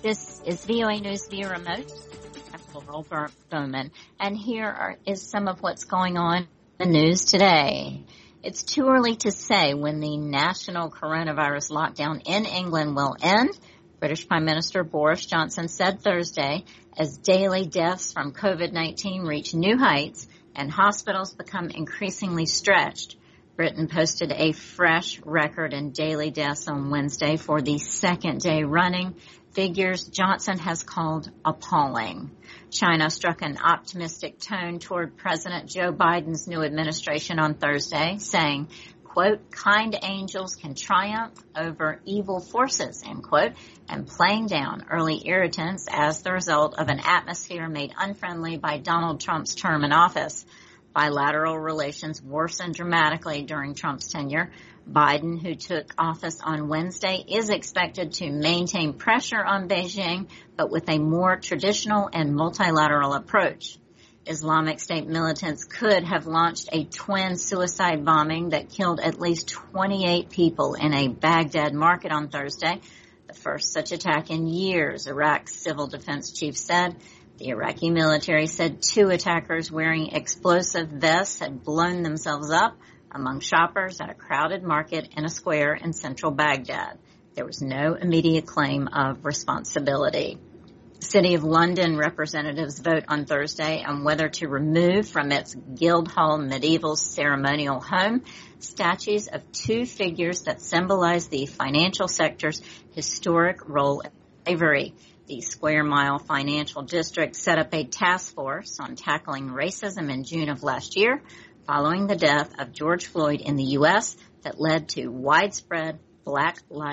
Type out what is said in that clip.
This is VOA News via remote. I'm Laurel Bowman, and here is some of what's going on in the news today. It's too early to say when the national coronavirus lockdown in England will end. British Prime Minister Boris Johnson said Thursday, as daily deaths from COVID-19 reach new heights and hospitals become increasingly stretched. Britain posted a fresh record in daily deaths on Wednesday for the second day running, figures Johnson has called appalling. China struck an optimistic tone toward President Joe Biden's new administration on Thursday, saying, quote, kind angels can triumph over evil forces, end quote, and playing down early irritants as the result of an atmosphere made unfriendly by Donald Trump's term in office. Bilateral relations worsened dramatically during Trump's tenure. Biden, who took office on Wednesday, is expected to maintain pressure on Beijing, but with a more traditional and multilateral approach. Islamic State militants could have launched a twin suicide bombing that killed at least 28 people in a Baghdad market on Thursday, the first such attack in years, Iraq's civil defense chief said. The Iraqi military said 2 attackers wearing explosive vests had blown themselves up among shoppers at a crowded market in a square in central Baghdad. There was no immediate claim of responsibility. City of London representatives vote on Thursday on whether to remove from its Guildhall medieval ceremonial home statues of 2 figures that symbolize the financial sector's historic role in slavery. The Square Mile Financial District set up a task force on tackling racism in June of last year, following the death of George Floyd in the U.S. that led to widespread Black Lives